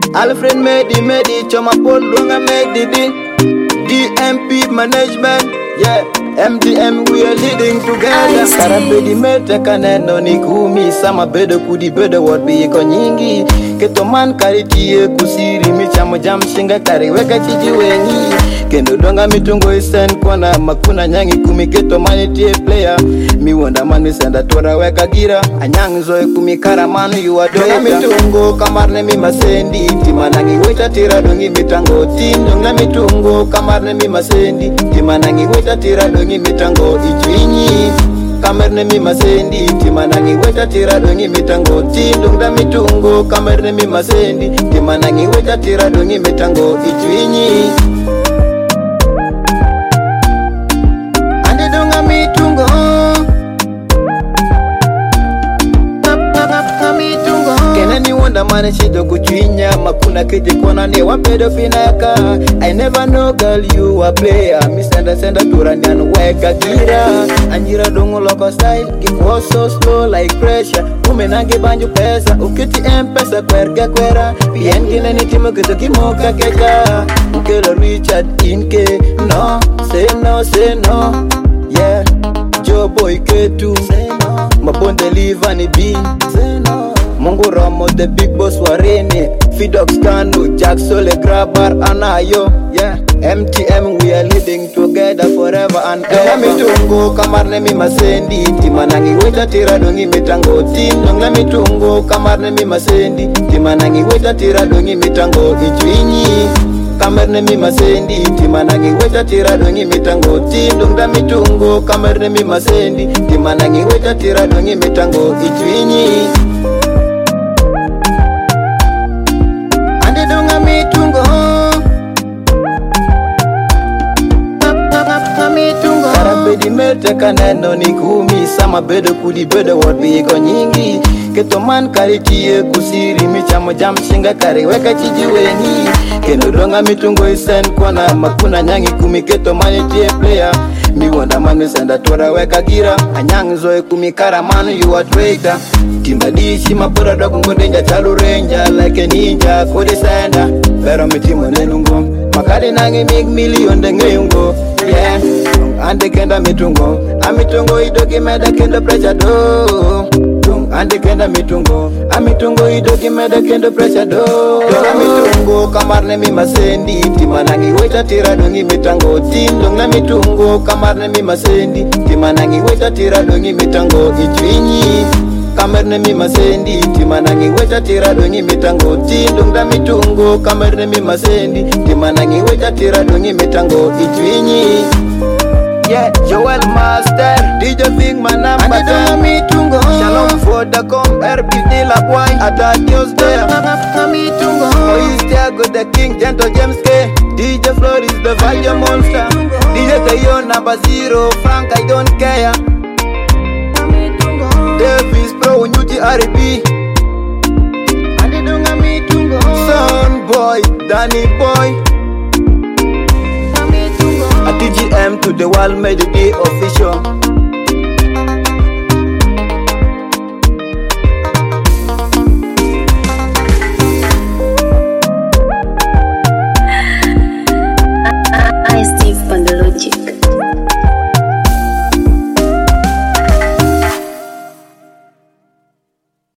Alfred Medi Choma Paul Lunga Medi DMP management, yeah. MDM we are leading together. Karabedi mete kaneno ni kumi sama bedo kudi bedo what be iko nyingi. Keto man karitie kusiri michamo jam shinga kari weka chiji wengi. Kendo donga mitungo isen kwana makuna nyangi kumi keto mani tie player. Mi wanda mani senda tora weka gira. Anyang zoe kumi karamanu you are donga mitungo kamarne mi masendi. Timanangi weta tira dongi mitango tin. Donga mitungo kamarne mi masendi. Timanangi weta tira dongi mitango ichuinyi kamerne mi masendi timanangi weta tira dongi mitango tindungda mitungo kamerne mi masendi timanangi weta tira dongi mitango ichuinyi ande donga mitungo kenani wonda mane shido kuchuinya makuna kije kona ne wapedo pinaka. I never know girl you a player senda turanyan weka gira anjira dongo loko style give so slow like pressure umenange banju pesa ukiti mpesa kwerga kwera pien gine ni timo kito kimoka keka ukelo Richard Inke no say no yeah Joe boy ketu say no mabonde liva ni B say no Mungu Romo the big boss warene Fidox Kanu Jack Sole Grabar Anayo yeah MTM we are leading together forever and ever. Mitungo kamarne mi masendi timanangi weta tira dongi mitango tindonga mitungo kamarne mi masendi timanangi weta tira dongi mitango ichuinyi kamarne mi masendi timanangi weta tira dongi mitango tindonga mitungo kamarne mi masendi timanangi weta tira dongi mitango ichuinyi ande donga mitungo Karabedi mete kaneno ni kumi sama bedo kudi bedo what be iko nyingi keto man karitie kusiri michamo jam shinga kari weka chiji wengi kendo donga mitungo isen kwana makuna nyangi kumi keto mani tie player mi wanda manu senda tora weka gira anyang zoe kumi karamanu you are traitor timbadishi mapura dogo ngodenja chalu ranger like a ninja kodi senda pero mitimo nenungo makali nangi million dengeyungo yeah ande kenda mitungo amitungo idogi meda kenda pressure do ande kenda mitungo amitungo idogi meda kenda pressure do mitungo kamarne mi masendi timanangi weta tira dongi mitango tindonga mitungo kamarne mi masendi timanangi weta tira dongi mitango ichuinyi kamarne mi masendi timanangi weta tira dongi mitango tindonga mitungo kamarne mi masendi timanangi weta tira dongi mitango ichuinyi yeah, Joel Master, DJ Big Man number 10 Shalom for the com, RPD La Boy Adios there Moise Thiago the King, Gentle James K DJ Floris the Value Monster DJ Tayo number 0, Frank I don't care Davis Pro, Nyuji RB Son Boy, Danny Boy TGM to the world made it official.